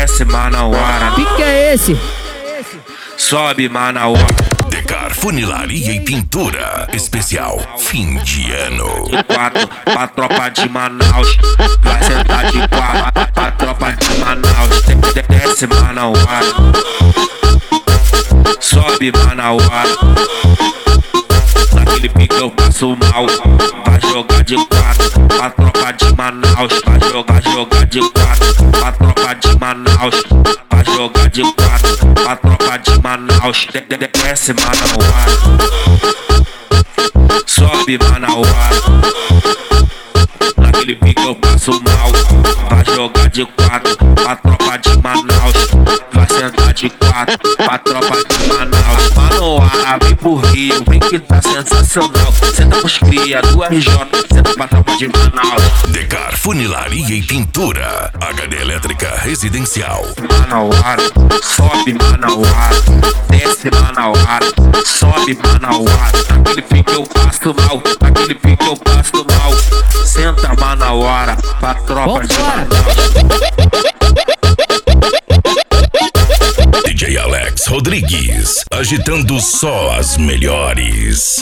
desce Manauara. Que é esse? Sobe Manauara. Decar Funilaria e Pintura. Especial fim de ano. De quatro pra tropa de Manaus. Vai sentar de quatro pra tropa de Manaus. Desce Manauara. Sobe Manauara. Naquele pique eu passo mal. Vai jogar de quatro pra tropa de Manaus. Vai jogar de quatro pra tropa de Manaus. Vai jogar de quatro pra tropa de Manaus. Desce Manauara. Sobe Manauara. Naquele pique eu passo mal. Vai jogar de quatro pra tropa de Manaus. Vai sentar de quatro pra tropa de Manaus. Manauara, vem pro Rio, vem que tá sensacional. Senta pros cria do RJ, senta pra tropa de Manaus. Decar Funilaria e Pintura. HD Elétrica Residencial. Manauara, sobe Manauara. Desce Manauara, sobe Manauara. Naquele pique eu passo mal, naquele pique eu passo mal. Senta Manauara pra tropa de Manaus. DJ Alex Rodrigues, agitando só as melhores.